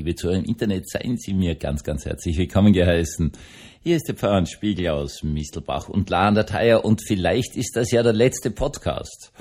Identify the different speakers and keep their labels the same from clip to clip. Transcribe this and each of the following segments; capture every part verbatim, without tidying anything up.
Speaker 1: liebe Zuhörer im Internet, seien Sie mir ganz, ganz herzlich willkommen geheißen. Hier ist der Pfarrer Spiegel aus Mistelbach und La an der Thaya und vielleicht ist das ja der letzte Podcast.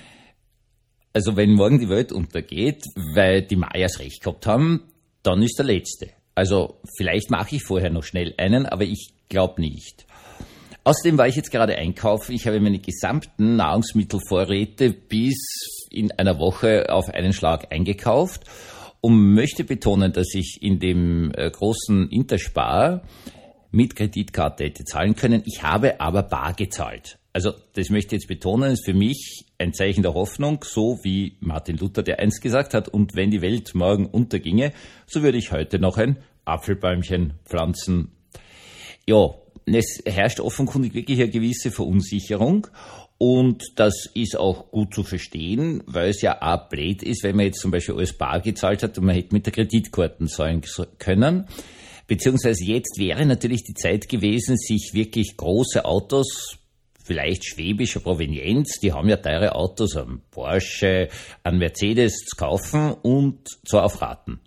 Speaker 1: Also wenn morgen die Welt untergeht, weil die Mayas recht gehabt haben, dann ist der letzte. Also vielleicht mache ich vorher noch schnell einen, aber ich glaube nicht. Außerdem war ich jetzt gerade einkaufen. Ich habe meine gesamten Nahrungsmittelvorräte bis in einer Woche auf einen Schlag eingekauft und möchte betonen, dass ich in dem äh, großen Interspar mit Kreditkarte hätte zahlen können. Ich habe aber bar gezahlt. Also das möchte ich jetzt betonen, ist für mich ein Zeichen der Hoffnung, so wie Martin Luther, der einst gesagt hat, und wenn die Welt morgen unterginge, so würde ich heute noch ein Apfelbäumchen pflanzen. Ja, es herrscht offenkundig wirklich eine gewisse Verunsicherung und das ist auch gut zu verstehen, weil es ja auch blöd ist, wenn man jetzt zum Beispiel alles bar gezahlt hat und man hätte mit der Kreditkarte zahlen können. Beziehungsweise jetzt wäre natürlich die Zeit gewesen, sich wirklich große Autos, vielleicht schwäbischer Provenienz, die haben ja teure Autos, einen Porsche, einen Mercedes zu kaufen und zwar auf Raten.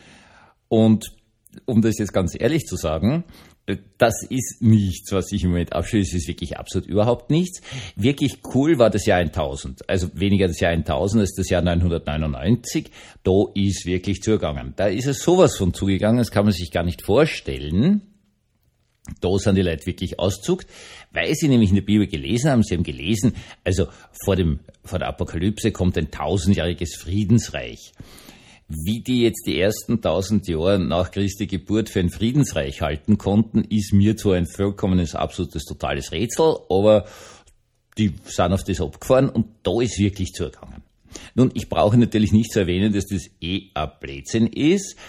Speaker 1: Und um das jetzt ganz ehrlich zu sagen, das ist nichts, was ich im Moment abschließe, das ist wirklich absolut überhaupt nichts. Wirklich cool war das Jahr tausend, also weniger das Jahr tausend als das Jahr neunhundertneunundneunzig. Da ist wirklich zugegangen. Da ist es sowas von zugegangen, das kann man sich gar nicht vorstellen. Da sind die Leute wirklich auszuckt, weil sie nämlich in der Bibel gelesen haben. Sie haben gelesen, also vor dem, vor der Apokalypse kommt ein tausendjähriges Friedensreich. Wie die jetzt die ersten tausend Jahre nach Christi Geburt für ein Friedensreich halten konnten, ist mir zwar ein vollkommenes, absolutes, totales Rätsel, aber die sind auf das abgefahren und da ist wirklich zugegangen. Nun, ich brauche natürlich nicht zu erwähnen, dass das eh ein Blödsinn ist,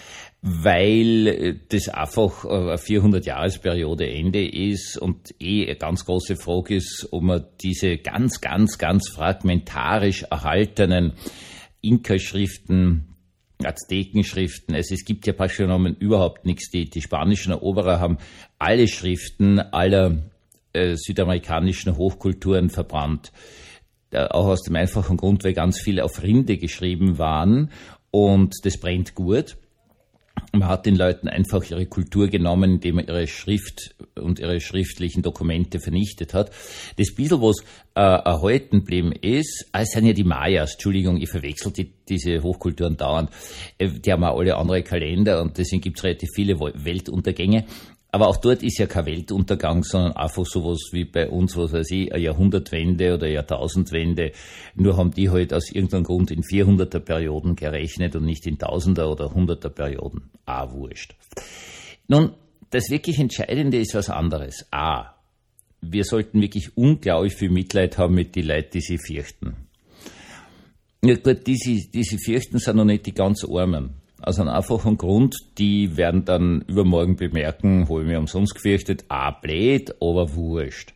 Speaker 1: weil das einfach eine vierhundert-Jahresperiode Ende ist und eh eine ganz große Frage ist, ob man diese ganz, ganz, ganz fragmentarisch erhaltenen Inka-Schriften, Aztekenschriften, also es gibt ja praktisch genommen überhaupt nichts. Die, die spanischen Eroberer haben alle Schriften aller äh, südamerikanischen Hochkulturen verbrannt. Äh, auch aus dem einfachen Grund, weil ganz viele auf Rinde geschrieben waren und das brennt gut. Man hat den Leuten einfach ihre Kultur genommen, indem man ihre Schrift und ihre schriftlichen Dokumente vernichtet hat. Das bisschen, was äh, erhalten geblieben ist, äh, sind ja die Mayas. Entschuldigung, ich verwechsel die, diese Hochkulturen dauernd. Äh, die haben auch alle andere Kalender und deswegen gibt es relativ viele Weltuntergänge. Aber auch dort ist ja kein Weltuntergang, sondern einfach sowas wie bei uns, was weiß ich, eine Jahrhundertwende oder Jahrtausendwende. Nur haben die halt aus irgendeinem Grund in vierhunderter Perioden gerechnet und nicht in Tausender oder Hunderter Perioden. Ah, wurscht. Nun, das wirklich Entscheidende ist was anderes. A, wir sollten wirklich unglaublich viel Mitleid haben mit den Leuten, die sie fürchten. Ja gut, die sie, die sie fürchten, sind noch nicht die ganz Armen. Aus einem einfachen Grund, die werden dann übermorgen bemerken, habe ich mich umsonst gefürchtet, ah, blöd, aber wurscht.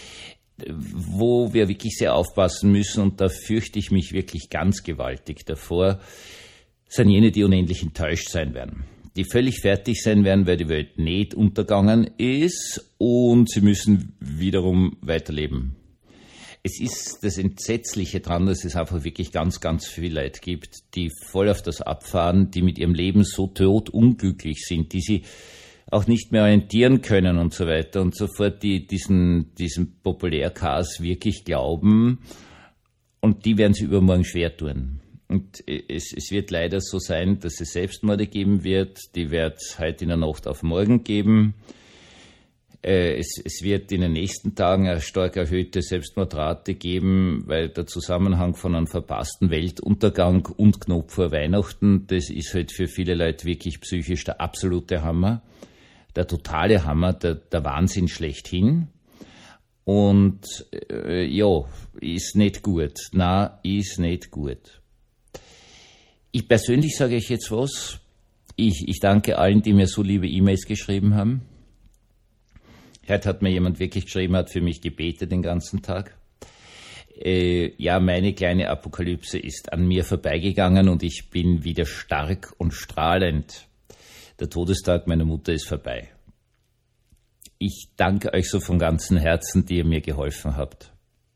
Speaker 1: Wo wir wirklich sehr aufpassen müssen, und da fürchte ich mich wirklich ganz gewaltig davor, sind jene, die unendlich enttäuscht sein werden. Die völlig fertig sein werden, weil die Welt nicht untergegangen ist und sie müssen wiederum weiterleben. Es ist das Entsetzliche dran, dass es einfach wirklich ganz, ganz viele Leute gibt, die voll auf das abfahren, die mit ihrem Leben so totunglücklich sind, die sie auch nicht mehr orientieren können und so weiter und so fort, die diesen, diesen Populärchaos wirklich glauben und die werden sie übermorgen schwer tun. Und es, es wird leider so sein, dass es Selbstmorde geben wird, die wird es heute in der Nacht auf morgen geben. Es, es wird in den nächsten Tagen eine stark erhöhte Selbstmordrate geben, weil der Zusammenhang von einem verpassten Weltuntergang und knapp vor Weihnachten, das ist halt für viele Leute wirklich psychisch der absolute Hammer, der totale Hammer, der, der Wahnsinn schlechthin. Und äh, ja, ist nicht gut. Na, ist nicht gut. Ich persönlich sage euch jetzt was. Ich, ich danke allen, die mir so liebe E-Mails geschrieben haben. Heute hat mir jemand wirklich geschrieben, hat für mich gebetet den ganzen Tag. Äh, ja, meine kleine Apokalypse ist an mir vorbeigegangen und ich bin wieder stark und strahlend. Der Todestag meiner Mutter ist vorbei. Ich danke euch so von ganzem Herzen, die ihr mir geholfen habt.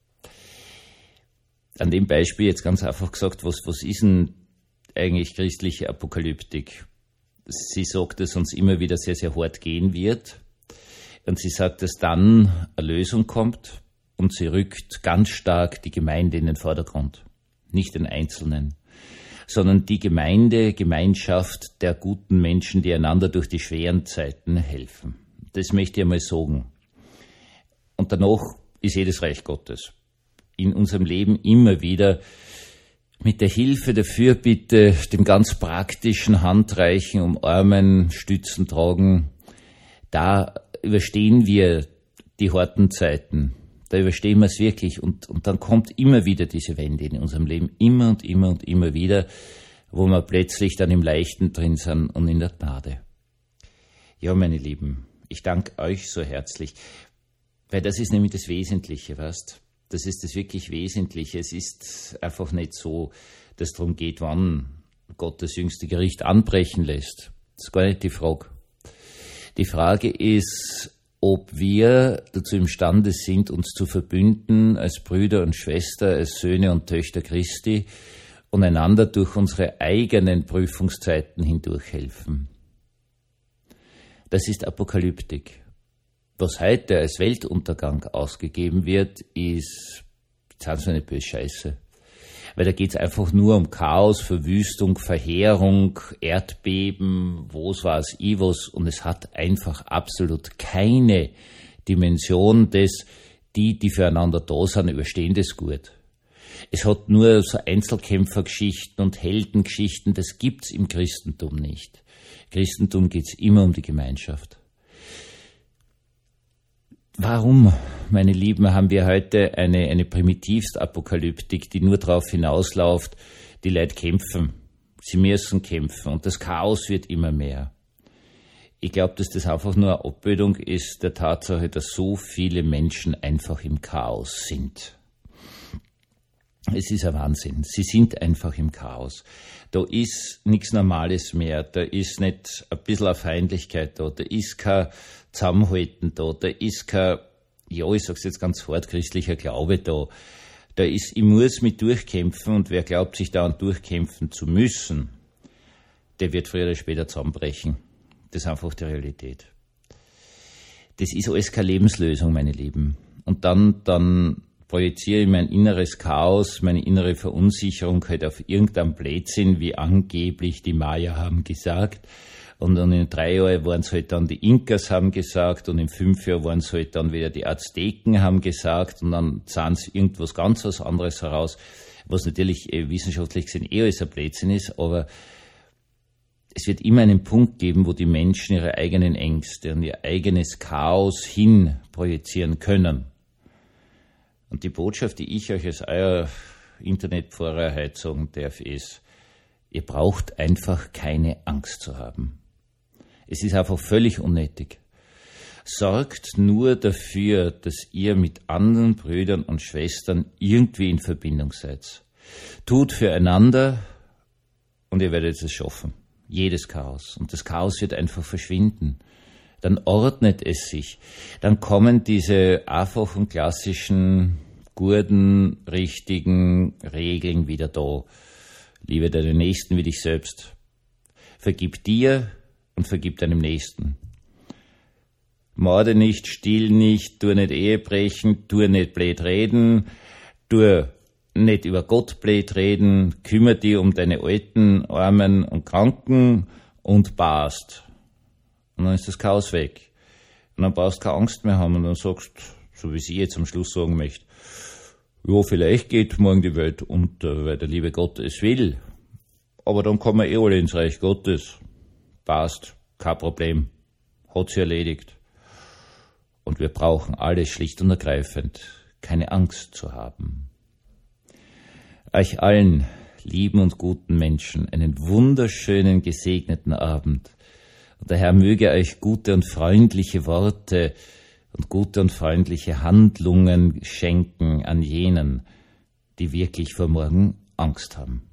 Speaker 1: An dem Beispiel jetzt ganz einfach gesagt, was, was ist denn eigentlich christliche Apokalyptik? sie sagt, dass uns immer wieder sehr, sehr hart gehen wird. Und sie sagt, dass dann eine Lösung kommt und sie rückt ganz stark die Gemeinde in den Vordergrund. Nicht den Einzelnen, sondern die Gemeinde, Gemeinschaft der guten Menschen, die einander durch die schweren Zeiten helfen. Das möchte ich einmal sagen. Und danach ist jedes Reich Gottes. In unserem Leben immer wieder mit der Hilfe, der Fürbitte, dem ganz praktischen Handreichen, umarmen, stützen, tragen, da überstehen wir die harten Zeiten. Da überstehen wir es wirklich. Und, und dann kommt immer wieder diese Wende in unserem Leben. Immer und immer und immer wieder, wo wir plötzlich dann im Leichten drin sind und in der Gnade. Ja, meine Lieben, ich danke euch so herzlich, weil das ist nämlich das Wesentliche, weißt? Das ist das wirklich Wesentliche. Es ist einfach nicht so, dass es darum geht, wann Gott das jüngste Gericht anbrechen lässt. Das ist gar nicht die Frage. Die Frage ist, ob wir dazu imstande sind, uns zu verbünden als Brüder und Schwestern, als Söhne und Töchter Christi und einander durch unsere eigenen Prüfungszeiten hindurch helfen. Das ist Apokalyptik. Was heute als Weltuntergang ausgegeben wird, ist, jetzt so eine böse Scheiße. Weil da geht's einfach nur um Chaos, Verwüstung, Verheerung, Erdbeben, was weiß ich was, und es hat einfach absolut keine Dimension des, die, die füreinander da sind, überstehen das gut. Es hat nur so Einzelkämpfergeschichten und Heldengeschichten, das gibt's im Christentum nicht. Im Christentum geht's immer um die Gemeinschaft. Warum, meine Lieben, haben wir heute eine, eine Primitivst-Apokalyptik, die nur darauf hinausläuft, die Leute kämpfen, sie müssen kämpfen und das Chaos wird immer mehr. Ich glaube, dass das einfach nur eine Abbildung ist der Tatsache, dass so viele Menschen einfach im Chaos sind. Es ist ein Wahnsinn. Sie sind einfach im Chaos. Da ist nichts Normales mehr. Da ist nicht ein bisschen eine Feindlichkeit da. Da ist kein Zusammenhalten da. Da ist kein, ja, ich sag's jetzt ganz hart, christlicher Glaube da. Da ist, ich muss mich durchkämpfen und wer glaubt, sich da durchkämpfen zu müssen, der wird früher oder später zusammenbrechen. Das ist einfach die Realität. Das ist alles keine Lebenslösung, meine Lieben. Und dann, dann, projiziere ich mein inneres Chaos, meine innere Verunsicherung halt auf irgendeinen Blödsinn, wie angeblich die Maya haben gesagt. Und dann in drei Jahren waren es halt dann die Inkas haben gesagt und in fünf Jahren waren es halt dann wieder die Azteken haben gesagt und dann sahen sie irgendwas ganz was anderes heraus, was natürlich äh, wissenschaftlich gesehen eher als ein Blödsinn ist, aber es wird immer einen Punkt geben, wo die Menschen ihre eigenen Ängste und ihr eigenes Chaos hin projizieren können. Und die Botschaft, die ich euch als euer Internetpfarrer heute sagen darf, ist, ihr braucht einfach keine Angst zu haben. Es ist einfach völlig unnötig. Sorgt nur dafür, dass ihr mit anderen Brüdern und Schwestern irgendwie in Verbindung seid. Tut füreinander und ihr werdet es schaffen. Jedes Chaos. Und das Chaos wird einfach verschwinden. Dann ordnet es sich. Dann kommen diese einfachen, klassischen, guten, richtigen Regeln wieder da. Liebe deinen Nächsten wie dich selbst. Vergib dir und vergib deinem Nächsten. Morde nicht, stiehl nicht, tu nicht Ehe brechen, tu nicht blöd reden, tu nicht über Gott blöd reden, kümmere dich um deine Alten, Armen und Kranken und passt. Und dann ist das Chaos weg. Und dann brauchst du keine Angst mehr haben und dann sagst, so wie sie jetzt am Schluss sagen möchte, ja, vielleicht geht morgen die Welt unter, weil der liebe Gott es will. Aber dann kommen wir eh alle ins Reich Gottes. Passt, kein Problem. Hat sie erledigt. Und wir brauchen alles schlicht und ergreifend, keine Angst zu haben. Euch allen, lieben und guten Menschen, einen wunderschönen, gesegneten Abend. Und der Herr möge euch gute und freundliche Worte und gute und freundliche Handlungen schenken an jenen, die wirklich vor morgen Angst haben.